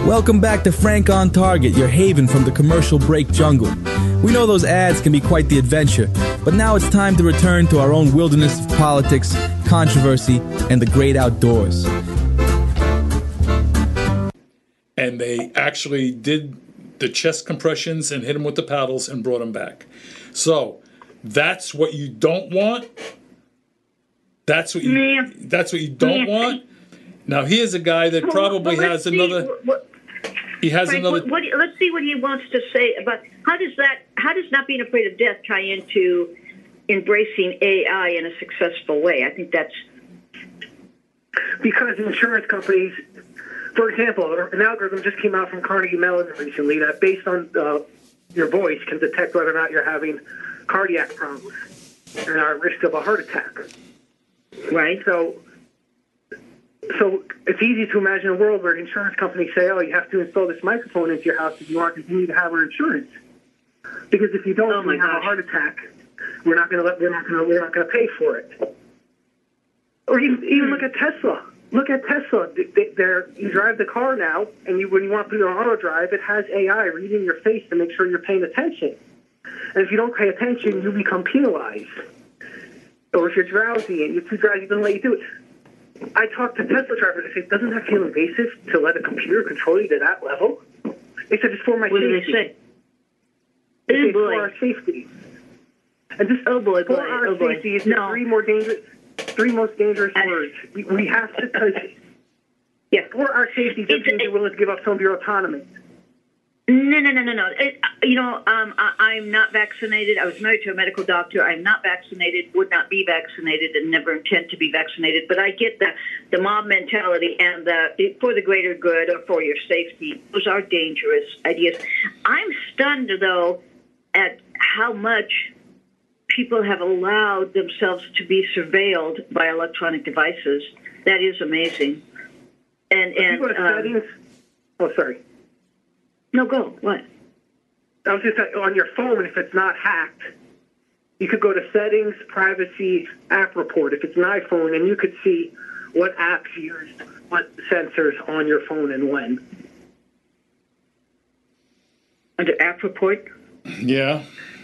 Welcome back to Frank on Target, your haven from the commercial break jungle. We know those ads can be quite the adventure, but now it's time to return to our own wilderness of politics, controversy, and the great outdoors. And they actually did the chest compressions and hit them with the paddles and brought them back. So that's what you don't want. That's what you don't want. Now here's a guy that probably has another. He has Frank, another. Let's see what he wants to say about how does not being afraid of death tie into embracing AI in a successful way. I think that's because insurance companies, for example, an algorithm just came out from Carnegie Mellon recently that, based on your voice, can detect whether or not you're having cardiac problems and are at risk of a heart attack. Right. So it's easy to imagine a world where insurance companies say, "Oh, you have to install this microphone into your house if you want to continue to have our insurance. Because if you don't, you have a heart attack. We're not going to pay for it." Or even look at Tesla. Look at Tesla. You drive the car now, and when you want to put it on auto drive, it has AI reading your face to make sure you're paying attention. And if you don't pay attention, you become penalized. Or if you're drowsy and you're too drowsy, it doesn't let you do it. I talked to Tesla drivers. I said, "Doesn't that feel invasive to let a computer control you to that level?" They said, "It's for my safety." What did they say? They say, "For our safety." And this, for our safety is the three most dangerous words. We have to touch it. Yeah. For our safety, doesn't mean you're willing to give up some of your autonomy. No. I'm not vaccinated. I was married to a medical doctor. I'm not vaccinated, would not be vaccinated, and never intend to be vaccinated. But I get the mob mentality and for the greater good or for your safety. Those are dangerous ideas. I'm stunned, though, at how much people have allowed themselves to be surveilled by electronic devices. That is amazing. And settings. Oh, sorry. No, go. What? I was just saying, on your phone, if it's not hacked, you could go to settings, privacy, app report. If it's an iPhone, and you could see what apps used what sensors on your phone and when. Under app report? Yeah.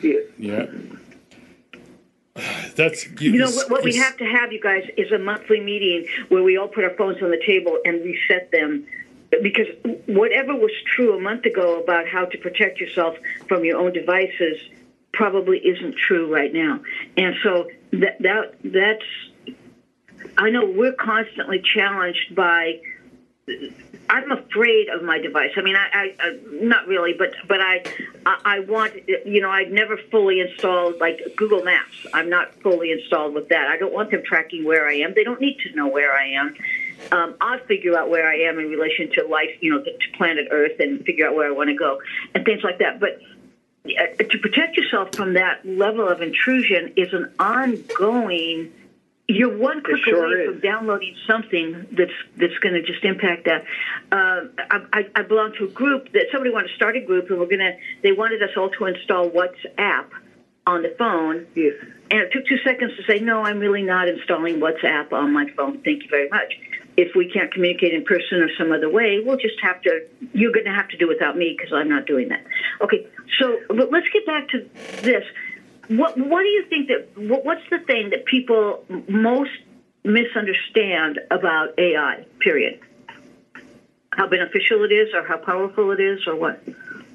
That's what we have to have, you guys, is a monthly meeting where we all put our phones on the table and reset them. Because whatever was true a month ago about how to protect yourself from your own devices probably isn't true right now. And so that's, I know we're constantly challenged by, I'm afraid of my device. I mean, I not really, but I want, I've never fully installed, like, Google Maps. I'm not fully installed with that. I don't want them tracking where I am. They don't need to know where I am. I'll figure out where I am in relation to life, to planet Earth, and figure out where I want to go and things like that. But to protect yourself from that level of intrusion is an ongoing. You're one click away from downloading something that's going to just impact that. I belong to a group that somebody wanted to start a group, and they wanted us all to install WhatsApp on the phone. Yes. And it took 2 seconds to say, "No, I'm really not installing WhatsApp on my phone. Thank you very much. If we can't communicate in person or some other way, you're going to have to do without me because I'm not doing that." Okay, so let's get back to this. What do you think what's the thing that people most misunderstand about AI, period? How beneficial it is, or how powerful it is, or what?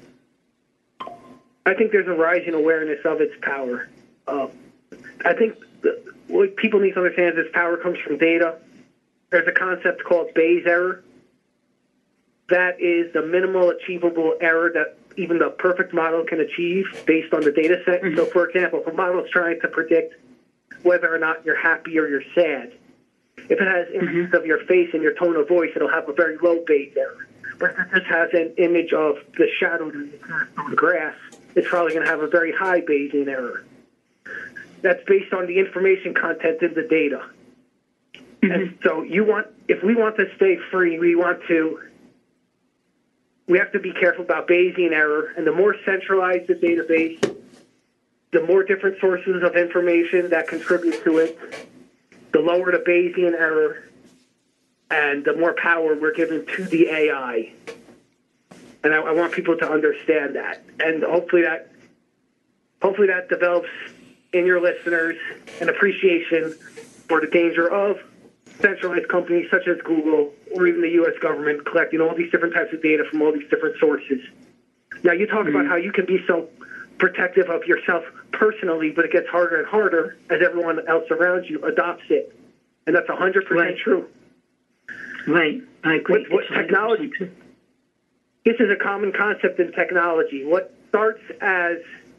I think there's a rising awareness of its power. I think what people need to understand is this power comes from data. There's a concept called Bayes error. That is the minimal achievable error that even the perfect model can achieve based on the data set. Mm-hmm. So, for example, if a model is trying to predict whether or not you're happy or you're sad, if it has images of your face and your tone of voice, it'll have a very low Bayes error. But if it just has an image of the shadow on the grass, it's probably going to have a very high Bayesian error. That's based on the information content in the data. Mm-hmm. And so if we want to stay free, we have to be careful about Bayesian error. And the more centralized the database, the more different sources of information that contribute to it, the lower the Bayesian error, and the more power we're given to the AI. And I want people to understand that. And hopefully that develops in your listeners an appreciation for the danger of centralized companies such as Google or even the U.S. government collecting all these different types of data from all these different sources. Now, you talk about how you can be so protective of yourself personally, but it gets harder and harder as everyone else around you adopts it. And that's 100% true. Right. I agree. What technology? This is a common concept in technology. What starts as,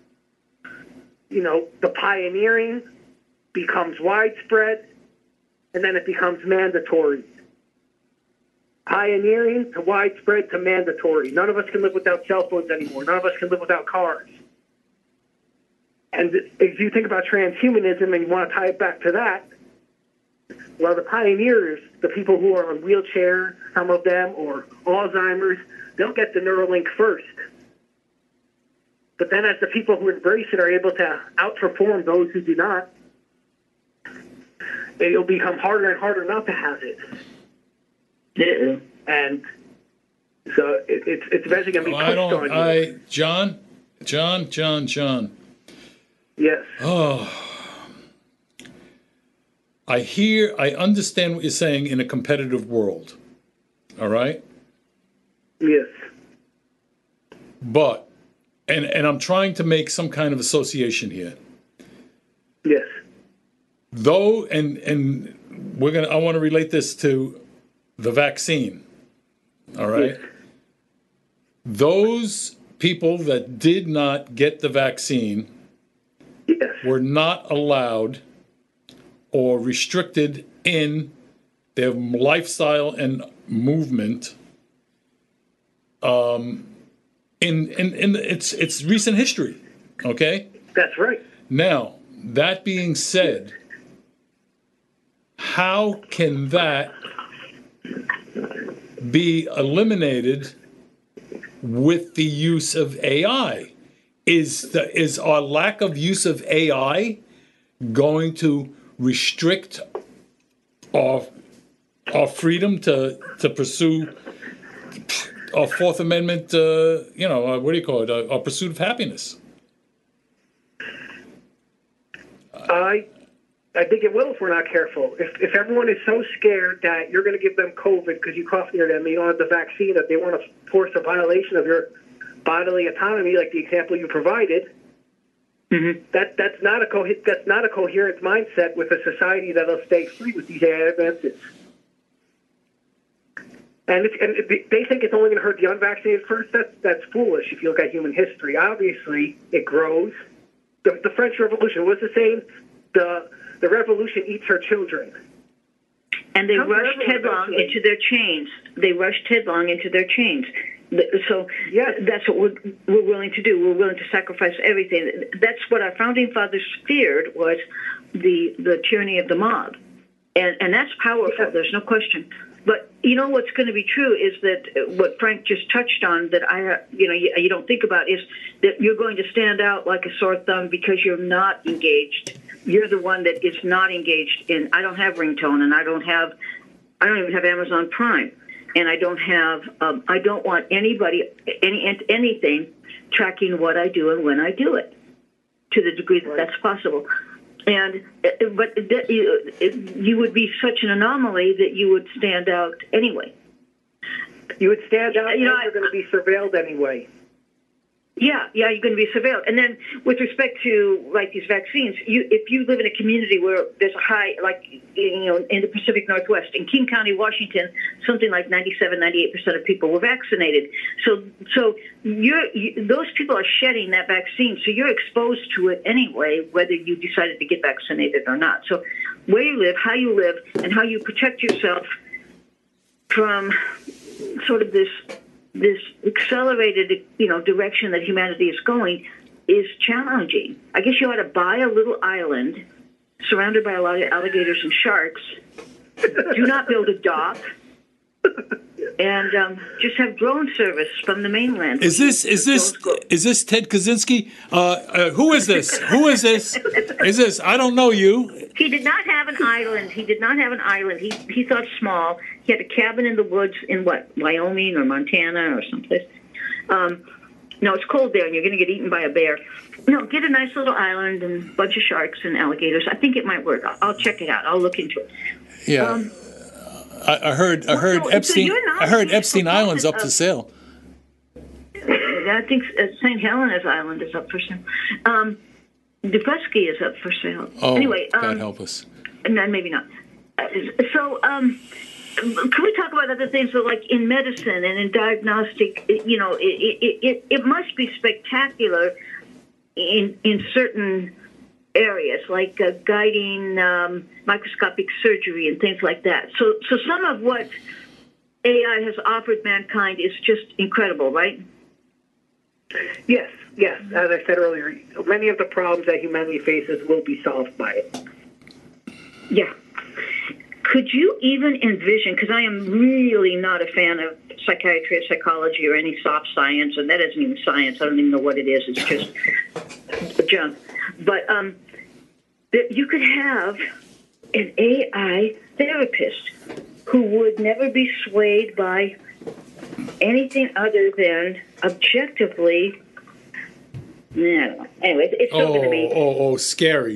the pioneering becomes widespread, and then it becomes mandatory. Pioneering to widespread to mandatory. None of us can live without cell phones anymore. None of us can live without cars. And if you think about transhumanism and you want to tie it back to that, well, the pioneers, the people who are on wheelchairs, some of them, or Alzheimer's, they'll get the Neuralink first. But then as the people who embrace it are able to outperform those who do not, it'll become harder and harder not to have it. Yeah. And so it's eventually going to be pushed on you. John. Yes. Oh. I understand what you're saying in a competitive world. All right? Yes. But, and I'm trying to make some kind of association here. Yes. Though, and I want to relate this to the vaccine. All right? Yes. Those people that did not get the vaccine were not allowed or restricted in their lifestyle and movement in its recent history. Okay? That's right. Now, that being said, how can that be eliminated with the use of AI? Is our lack of use of AI going to restrict our freedom to pursue our Fourth Amendment, what do you call it, our pursuit of happiness? I think it will if we're not careful. If everyone is so scared that you're going to give them COVID because you cough near them and you don't have the vaccine, that they want to force a violation of your bodily autonomy, like the example you provided, that's not a coherent mindset with a society that'll stay free with these AI advances. And they think it's only going to hurt the unvaccinated first. That's foolish if you look at human history. Obviously, it grows. The French Revolution was the same. The revolution eats her children. And they rushed headlong into their chains. So that's what we're willing to do. We're willing to sacrifice everything. That's what our founding fathers feared, was the tyranny of the mob. And that's powerful. Yeah. There's no question. But what's going to be true is that what Frank just touched on, that you don't think about, is that you're going to stand out like a sore thumb because you're not engaged. You're the one that is not engaged in. I don't have Ringtone, and I don't even have Amazon Prime, and I don't want anybody, anything tracking what I do and when I do it, to the degree that that's possible. But you would be such an anomaly that you would stand out anyway. You would stand out, and you're going to be surveilled anyway. Yeah, you're going to be surveilled. And then with respect to, like, these vaccines, if you live in a community where there's a high, like, in the Pacific Northwest, in King County, Washington, something like 98% of people were vaccinated. So those people are shedding that vaccine, so you're exposed to it anyway, whether you decided to get vaccinated or not. So where you live, how you live, and how you protect yourself from sort of this accelerated, direction that humanity is going is challenging. I guess you ought to buy a little island surrounded by a lot of alligators and sharks. Do not build a dock, and just have drone service from the mainland. Is this Ted Kaczynski? Who is this? Is this? I don't know you. He did not have an island. He thought small. He had a cabin in the woods in Wyoming or Montana or someplace. No, it's cold there, and you're going to get eaten by a bear. No, get a nice little island and a bunch of sharks and alligators. I think it might work. I'll check it out. I'll look into it. Yeah. I heard Epstein Island's up for sale. I think St. Helena's Island is up for sale. Dubrovsky is up for sale. Oh, anyway, God help us. No, maybe not. Can we talk about other things? So, like in medicine and in diagnostic, it must be spectacular in certain areas, like guiding microscopic surgery and things like that. So some of what AI has offered mankind is just incredible, right? Yes. As I said earlier, many of the problems that humanity faces will be solved by it. Yeah. Could you even envision, because I am really not a fan of psychiatry or psychology or any soft science, and that isn't even science. I don't even know what it is. It's just junk. But that you could have an AI therapist who would never be swayed by anything other than objectively. No. Anyway, it's still going to be. Scary.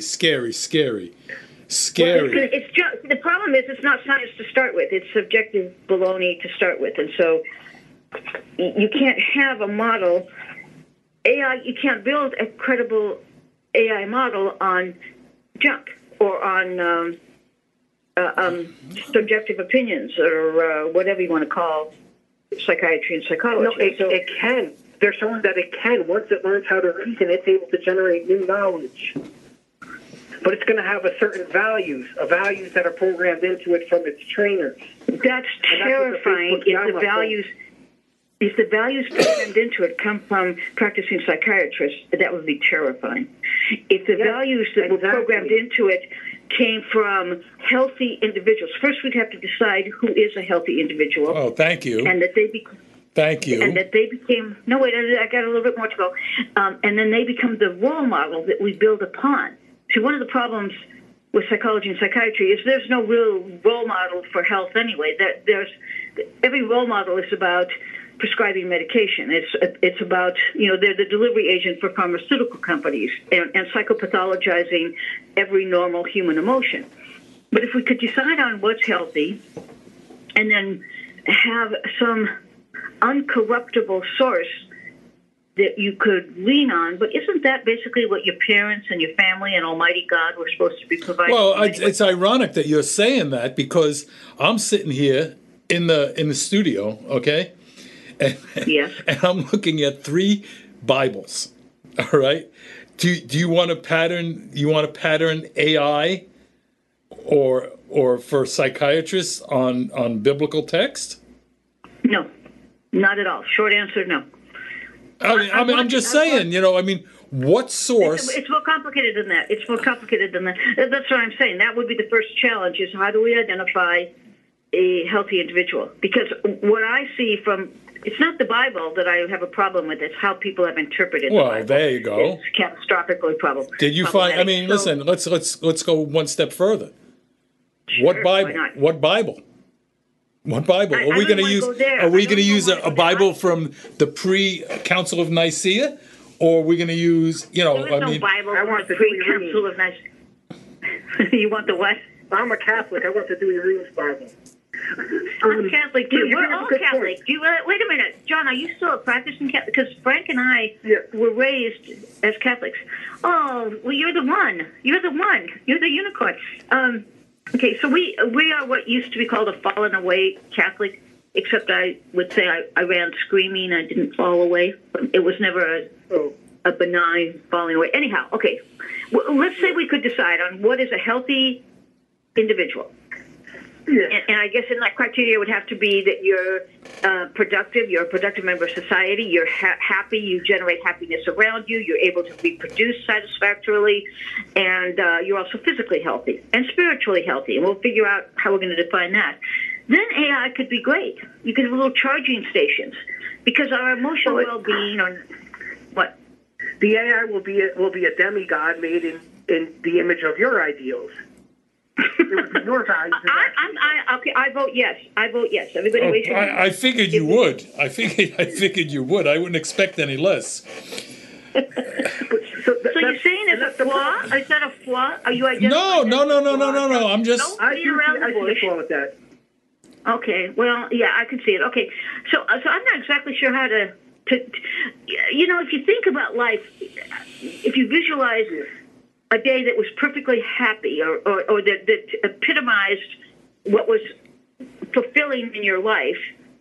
Well, it's just, the problem is it's not science to start with. It's subjective baloney to start with. And so you can't have a model. AI, you can't build a credible AI model on junk or on subjective opinions or whatever you want to call psychiatry and psychology. No, it can. They're showing that it can. Once it learns how to reason, it's able to generate new knowledge. But it's going to have a certain values that are programmed into it from its trainers. That's terrifying. If the values programmed into it come from practicing psychiatrists, that would be terrifying. If the values that were programmed into it came from healthy individuals, first we'd have to decide who is a healthy individual. Oh, thank you. And that they Thank you. And that they became, no, wait, I got a little bit more to go. And then they become the role model that we build upon. See, one of the problems with psychology and psychiatry is there's no real role model for health anyway. Every role model is about prescribing medication. It's about, they're the delivery agent for pharmaceutical companies and psychopathologizing every normal human emotion. But if we could decide on what's healthy and then have some uncorruptible source that you could lean on, but isn't that basically what your parents and your family and Almighty God were supposed to be providing? Well, it's ironic that you're saying that because I'm sitting here in the studio, okay, and, yes, and I'm looking at 3 Bibles. All right, do you want to pattern? You want to pattern AI or for psychiatrists on biblical text? No, not at all. Short answer, no. I'm just saying, what source? It's more complicated than that. That's what I'm saying. That would be the first challenge is how do we identify a healthy individual? Because what I see it's not the Bible that I have a problem with. It's how people have interpreted the Bible. Well, there you go. It's catastrophically problematic. Did you find, listen, let's go one step further. Sure, What Bible? What Bible? Are we going to use? Are we going to use a Bible from the pre-Council of Nicaea, or are we going to use? There is no Bible. I want the pre-Council of Nicaea. You want the what? I'm a Catholic. I want the Dewey Reeves Bible. I'm Catholic too. We're all Catholic. Wait a minute, John. Are you still a practicing Catholic? Because Frank and I were raised as Catholics. Oh, well, you're the one. You're the unicorn. Okay, so we are what used to be called a fallen away Catholic, except I would say I ran screaming. I didn't fall away. It was never a benign falling away. Anyhow, okay, let's say we could decide on what is a healthy individual. Yeah. And I guess in that criteria would have to be that you're productive, you're a productive member of society, you're happy, you generate happiness around you, you're able to reproduce satisfactorily, and you're also physically healthy and spiritually healthy. And we'll figure out how we're going to define that. Then AI could be great. You could have little charging stations because our emotional well-being or what? The AI will be a demigod made in the image of your ideals. It would be your values. Okay, I vote yes. I vote yes. Everybody raise your hand. I figured you would. I figured you would. I wouldn't expect any less. So you're saying it's a flaw? Is that a flaw? Are you identifying? No. I'm just. I see a flaw with that. Okay. Well, yeah, I can see it. Okay. So I'm not exactly sure how to if you think about life, if you visualize a day that was perfectly happy or that epitomized what was fulfilling in your life,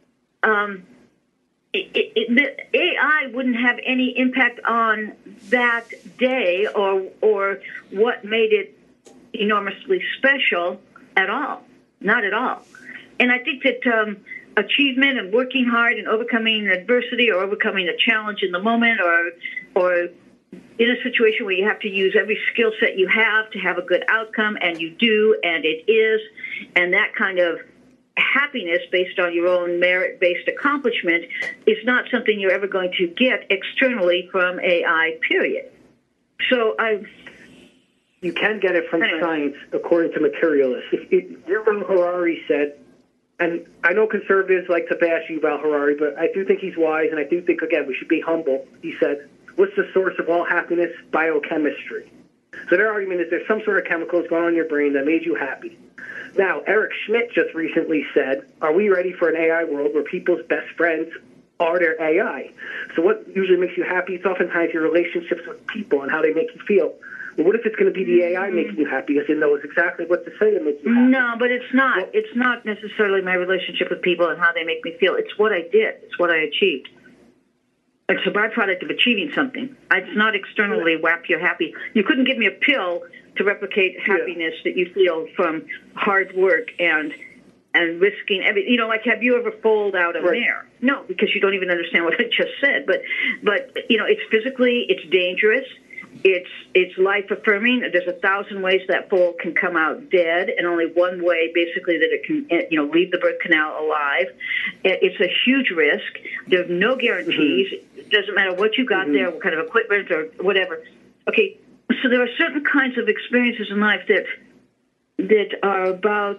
the AI wouldn't have any impact on that day or what made it enormously special at all. Not at all. And I think that achievement and working hard and overcoming adversity or overcoming a challenge in the moment or in a situation where you have to use every skill set you have to have a good outcome, and you do, and it is, and that kind of happiness based on your own merit-based accomplishment is not something you're ever going to get externally from AI, period. So you can get it from science, according to materialists. Yuval Harari said, and I know conservatives like to bash Yuval Harari, but I do think he's wise, and I do think, again, we should be humble. He said, what's the source of all happiness? Biochemistry. So their argument is there's some sort of chemicals going on in your brain that made you happy. Now, Eric Schmidt just recently said, are we ready for an AI world where people's best friends are their AI? So what usually makes you happy? It's oftentimes your relationships with people and how they make you feel. Well, what if it's going to be the AI making you happy because it knows exactly what to say to make you happy? No, but it's not. Well, it's not necessarily my relationship with people and how they make me feel. It's what I did. It's what I achieved. It's a byproduct of achieving something. It's not externally whap, you're happy. You couldn't give me a pill to replicate happiness that you feel from hard work and risking everything. Like, have you ever foaled out a mare? No, because you don't even understand what I just said. But it's physically, it's dangerous. It's life affirming. There's 1,000 ways that foal can come out dead, and only one way, basically, that it can leave the birth canal alive. It's a huge risk. There's no guarantees. Mm-hmm. It doesn't matter what you got there, what kind of equipment or whatever. Okay, so there are certain kinds of experiences in life that are about.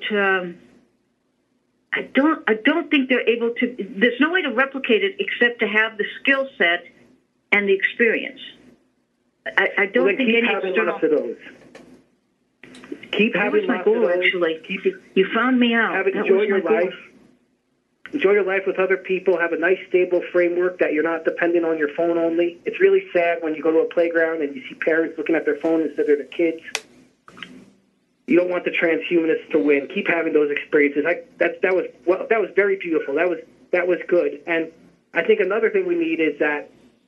I don't think they're able to. There's no way to replicate it except to have the skill set and the experience. I don't think any external. Lots of those. Keep having lots of those. Actually, you found me out. Enjoy your life. Enjoy your life with other people. Have a nice, stable framework that you're not dependent on your phone only. It's really sad when you go to a playground and you see parents looking at their phone instead of their kids. You don't want the transhumanists to win. Keep having those experiences. That was very beautiful. That was good. And I think another thing we need is that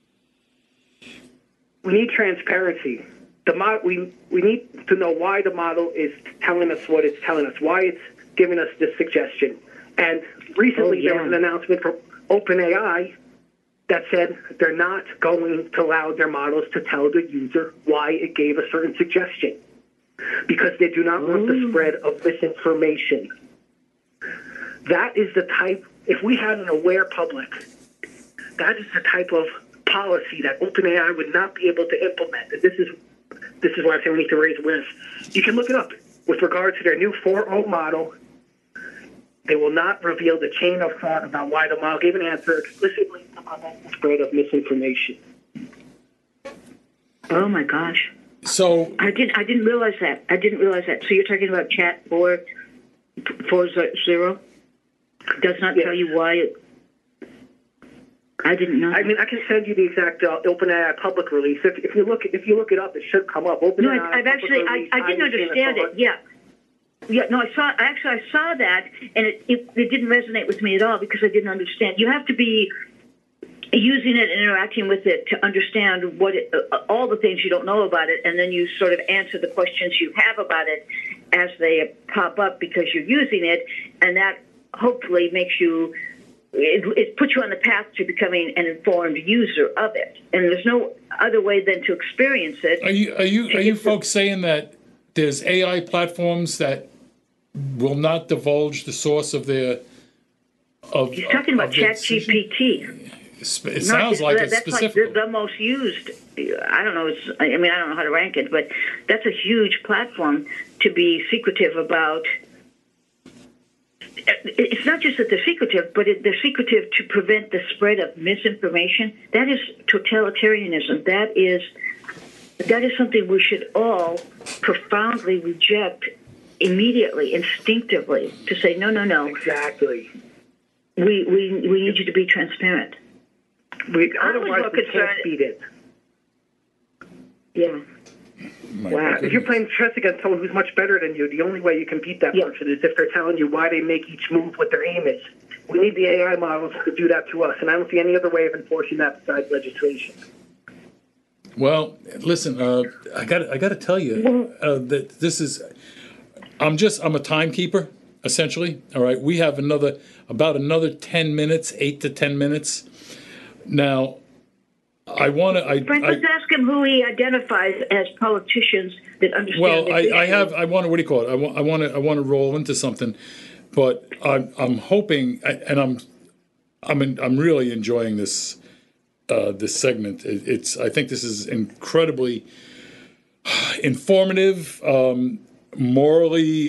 we need transparency. We need to know why the model is telling us what it's telling us, why it's giving us this suggestion. And recently there was an announcement from OpenAI that said they're not going to allow their models to tell the user why it gave a certain suggestion because they do not want the spread of misinformation. That is the type, if we had an aware public, that is the type of policy that OpenAI would not be able to implement. And this is why I say we need to raise awareness. You can look it up. With regard to their new 4.0 model, they will not reveal the chain of thought about why the model gave an answer explicitly to prevent the spread of misinformation. Oh my gosh! So I didn't realize that. So you're talking about Chat 4.0 does not tell you why it. I didn't know. I mean, I can send you the exact OpenAI public release. If you look it up, it should come up. OpenAI. No, I've actually I didn't understand it. Yeah. No, I saw that, and it didn't resonate with me at all because I didn't understand. You have to be using it and interacting with it to understand all the things you don't know about it, and then you sort of answer the questions you have about it as they pop up because you're using it, and that hopefully makes you. It puts you on the path to becoming an informed user of it, and there's no other way than to experience it. Are you folks saying that there's AI platforms that will not divulge the source of their? He's talking about ChatGPT. It sounds like it's that's specific. like the most used. I don't know. I don't know how to rank it, but that's a huge platform to be secretive about. It's not just that they're secretive, but they're secretive to prevent the spread of misinformation. That is totalitarianism. That is something we should all profoundly reject immediately, instinctively, to say, no. Exactly. We need you to be transparent. Otherwise, we can't beat it. Yeah. Wow. If you're playing chess against someone who's much better than you, the only way you can beat that person is if they're telling you why they make each move, what their aim is. We need the AI models to do that to us, and I don't see any other way of enforcing that besides legislation. Well, listen, I got to tell you that this is. I'm a timekeeper, essentially. All right, we have about another 10 minutes, 8 to 10 minutes. Now, I want to. Frank, let's ask him who he identifies as politicians that understand. Well, I want to. What do you call it? I want to roll into something, but I'm hoping, and I'm really enjoying this segment. I think this is incredibly informative, morally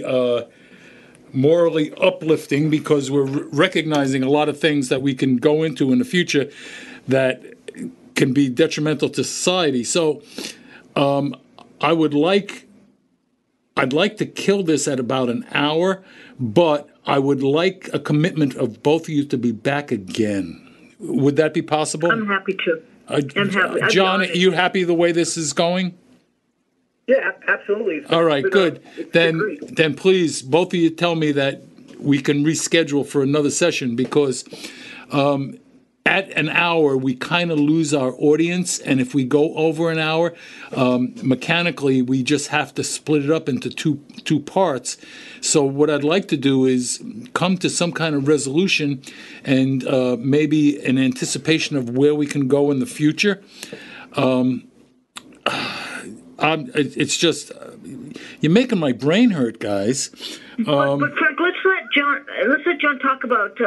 uplifting, because we're recognizing a lot of things that we can go into in the future that can be detrimental to society. So I'd like to kill this at about an hour, but I would like a commitment of both of you to be back again. Would that be possible? I'm happy to. I'm happy. John, are you happy the way this is going? Yeah, absolutely. All right, good. Then please, both of you tell me that we can reschedule for another session, because at an hour, we kind of lose our audience. And if we go over an hour, mechanically, we just have to split it up into two parts. So what I'd like to do is come to some kind of resolution, and maybe an anticipation of where we can go in the future. It's just, you're making my brain hurt, guys. But Frank, let's let John talk about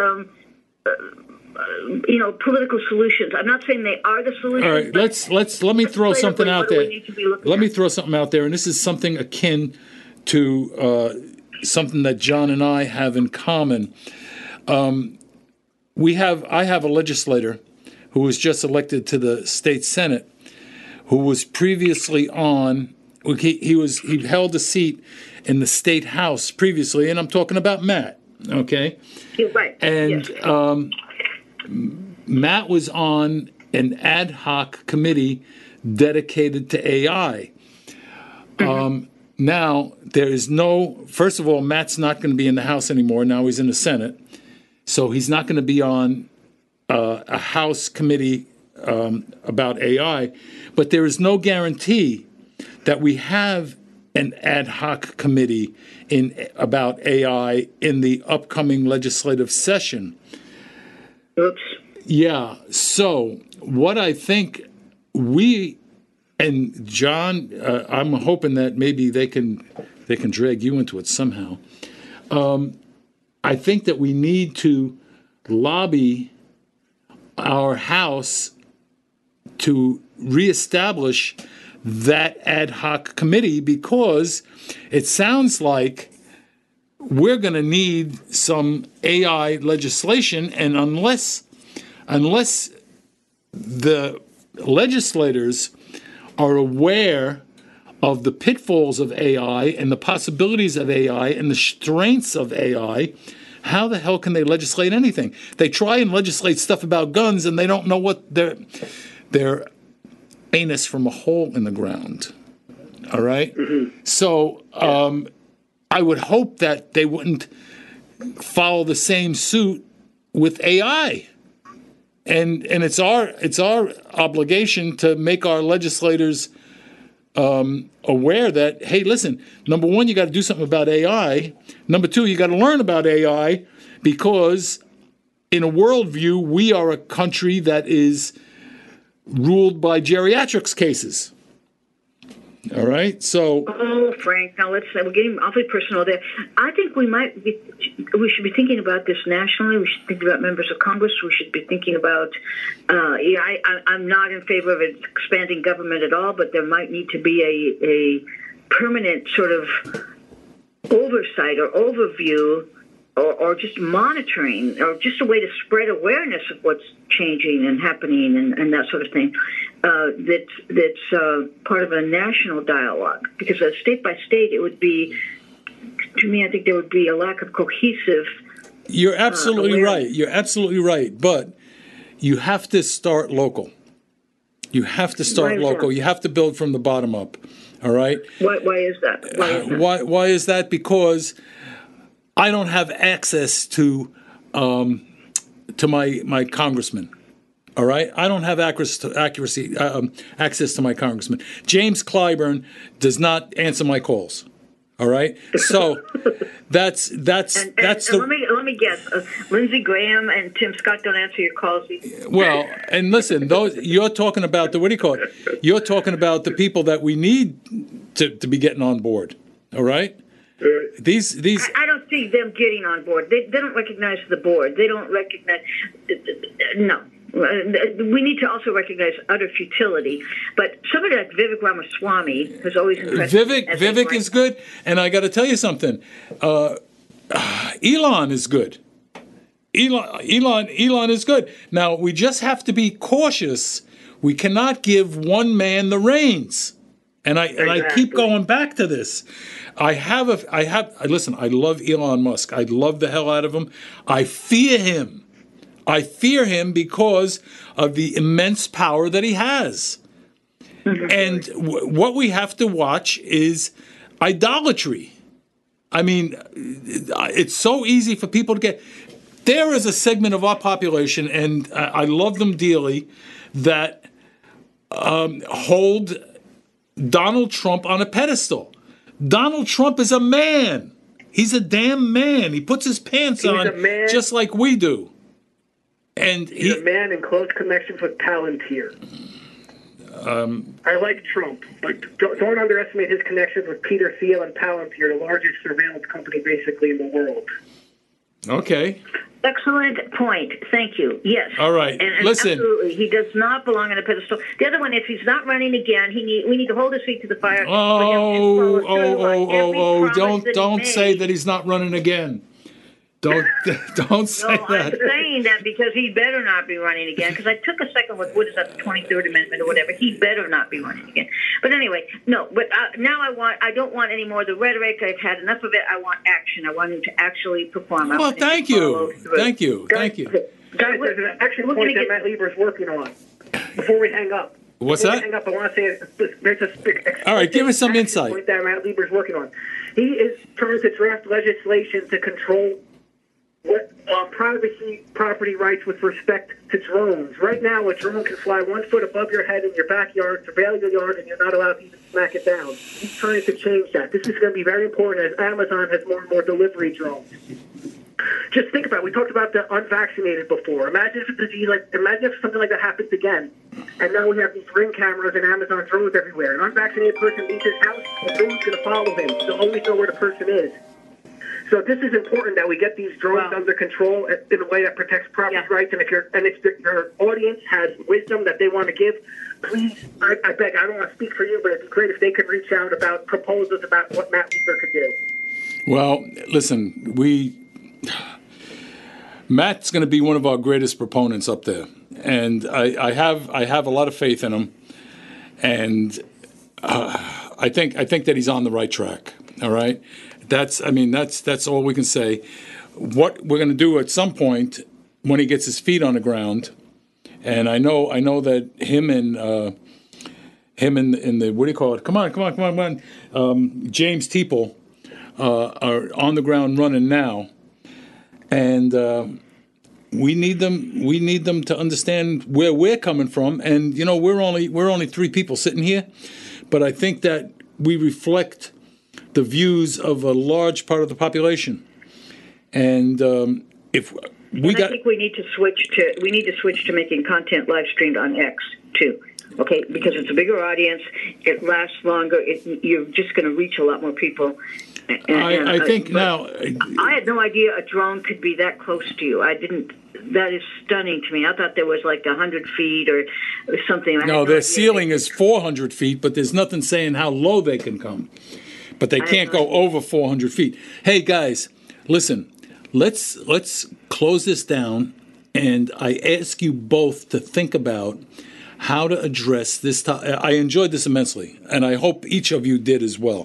political solutions. I'm not saying they are the solution. All right, let me throw something out there. Let me throw something out there, and this is something akin to something that John and I have in common. I have a legislator who was just elected to the state Senate, who was previously on. He held a seat in the state house previously, and I'm talking about Matt. Okay, you're right. And yes. Matt was on an ad hoc committee dedicated to AI. Mm-hmm. Now, there is first of all, Matt's not going to be in the House anymore. Now he's in the Senate. So he's not going to be on a House committee about AI. But there is no guarantee that we have an ad hoc committee about AI in the upcoming legislative session. Oops. Yeah. So what I think and John, I'm hoping that maybe they can drag you into it somehow. I think that we need to lobby our House to reestablish that ad hoc committee, because it sounds like we're going to need some AI legislation, and unless the legislators are aware of the pitfalls of AI and the possibilities of AI and the strengths of AI, how the hell can they legislate anything? They try and legislate stuff about guns, and they don't know what their anus from a hole in the ground. All right? Mm-hmm. So I would hope that they wouldn't follow the same suit with AI. And it's our obligation to make our legislators aware that, hey, listen, number one, you got to do something about AI. Number two, you got to learn about AI, because in a worldview, we are a country that is ruled by geriatrics cases. All right, so Oh, Frank, now we're getting awfully personal there. I think we should be thinking about this nationally. We should think about members of Congress. We should be thinking about, I'm not in favor of expanding government at all, but there might need to be a permanent sort of oversight or overview or just monitoring or just a way to spread awareness of what's changing and happening and that sort of thing. That's part of a national dialogue, because state by state, it would be, to me, I think there would be a lack of cohesive. You're absolutely right. You're absolutely right. But you have to start local. You have to start local. You have to build from the bottom up. All right. Why is that? Why is that? Because I don't have access to my congressman. All right, I don't have access to my congressman. James Clyburn does not answer my calls. All right, so that's and the. Let me guess. Lindsey Graham and Tim Scott don't answer your calls either. Well, and listen, those you're talking about the, what do you call it? You're talking about the people that we need to be getting on board. All right. These. I don't see them getting on board. They don't recognize the board. They don't recognize. No. We need to also recognize utter futility. But somebody like Vivek Ramaswamy has always impressed me. Vivek is good, and I got to tell you something. Elon is good. Elon is good. Now we just have to be cautious. We cannot give one man the reins. And I keep going back to this. Listen, I love Elon Musk. I love the hell out of him. I fear him. I fear him because of the immense power that he has. And what we have to watch is idolatry. I mean, it's so easy for people to get. There is a segment of our population, and I love them dearly, that hold Donald Trump on a pedestal. Donald Trump is a man. He's a damn man. He puts his pants on just like we do. And he's a man in close connections with Palantir. I like Trump, but don't underestimate his connections with Peter Thiel and Palantir, the largest surveillance company basically in the world. Okay. Excellent point. Thank you. Yes. All right. And listen. Absolutely. He does not belong on a pedestal. The other one, if he's not running again, we need to hold his feet to the fire. Don't say that he's not running again. Don't say that. I'm saying that because he better not be running again. Because I took a second with what is that, the 23rd Amendment or whatever. He better not be running again. But anyway, no. But now I don't want any more of the rhetoric. I've had enough of it. I want action. I want him to actually perform. Well, thank you. Thank you. Guys, there's an action point that Matt Lieber's working on. Before we hang up. What's that? Hang up, I want to say there's a all right, give us some insight. Point that Matt Lieber's working on. He is trying to draft legislation to control what privacy, property rights with respect to drones. Right now, a drone can fly 1 foot above your head in your backyard, surveil your yard, and you're not allowed to even smack it down. He's trying to change that. This is going to be very important as Amazon has more and more delivery drones. Just think about it. We talked about the unvaccinated before. Imagine if something like that happens again. And now we have these Ring cameras and Amazon drones everywhere. An unvaccinated person leaves his house, the drone's going to follow him. They'll always know where the person is. So this is important that we get these drones under control in a way that protects property rights. And if your audience has wisdom that they want to give, please, I beg, I don't want to speak for you, but it'd be great if they could reach out about proposals about what Matt Lieber could do. Well, listen, Matt's going to be one of our greatest proponents up there, and I have a lot of faith in him, and I think that he's on the right track. All right. That's all we can say. What we're going to do at some point when he gets his feet on the ground, and I know that him and the what do you call it? Come on, James Teeple are on the ground running now, and we need them to understand where we're coming from. And we're only 3 people sitting here, but I think that we reflect the views of a large part of the population, and I think we need to switch to making content live streamed on X too. Okay, because it's a bigger audience, it lasts longer. You're just going to reach a lot more people. I think now. I had no idea a drone could be that close to you. I didn't. That is stunning to me. I thought there was like 100 feet or something. No, their ceiling is 400 feet, but there's nothing saying how low they can come. But they can't go over 400 feet. Hey guys, listen. Let's close this down, and I ask you both to think about how to address this. I enjoyed this immensely, and I hope each of you did as well.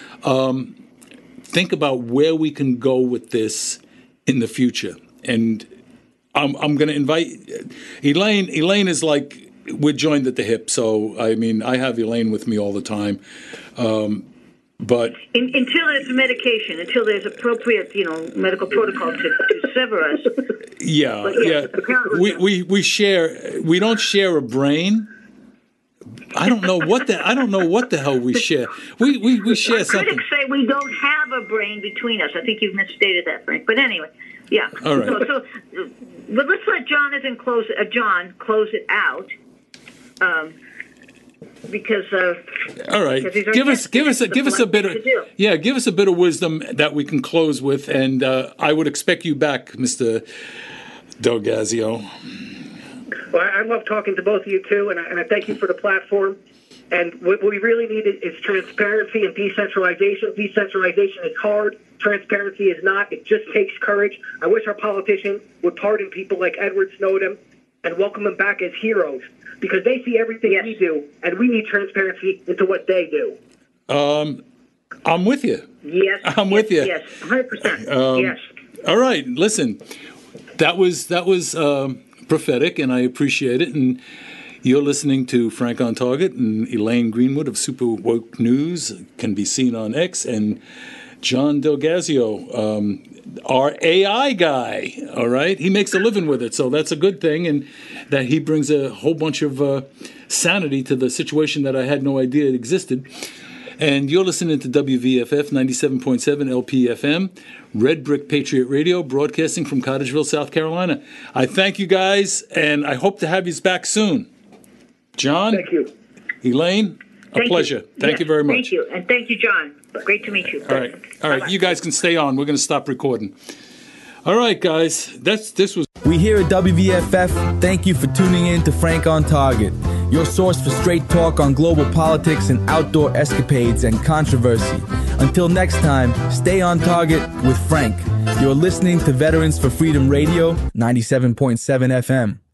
Think about where we can go with this in the future, and I'm going to invite Elaine. Elaine is like, we're joined at the hip, so I mean, I have Elaine with me all the time. But until there's medication, until there's appropriate, medical protocol to sever us. Yeah. We share. We don't share a brain. I don't know what the hell we share. We share something. Critics say we don't have a brain between us. I think you've misstated that, Frank. But anyway, yeah. All right. But let's let Jonathan close it out. Because all right, give us a bit of wisdom that we can close with, and I would expect you back, Mr. DelGazio. Well, I love talking to both of you too, and I thank you for the platform. And what we really need is transparency and decentralization. Decentralization is hard. Transparency is not. It just takes courage. I wish our politicians would pardon people like Edward Snowden and welcome them back as heroes, because they see everything we do, and we need transparency into what they do. I'm with you. Yes. I'm with you. Yes, 100%. Yes. All right, listen, that was prophetic, and I appreciate it. And you're listening to Frank on Target, and Elaine Greenwood of Super Woke News can be seen on X, and John DelGazio, our AI guy, all right? He makes a living with it, so that's a good thing, and that he brings a whole bunch of sanity to the situation that I had no idea existed. And you're listening to WVFF 97.7 LPFM, Red Brick Patriot Radio, broadcasting from Cottageville, South Carolina. I thank you guys, and I hope to have you back soon. John? Thank you. Elaine? A pleasure. Thank you very much. Thank you. And thank you, John. Great to meet you. All right. Bye-bye. You guys can stay on. We're going to stop recording. All right, guys. This was... We here at WVFF thank you for tuning in to Frank on Target, your source for straight talk on global politics and outdoor escapades and controversy. Until next time, stay on target with Frank. You're listening to Veterans for Freedom Radio, 97.7 FM.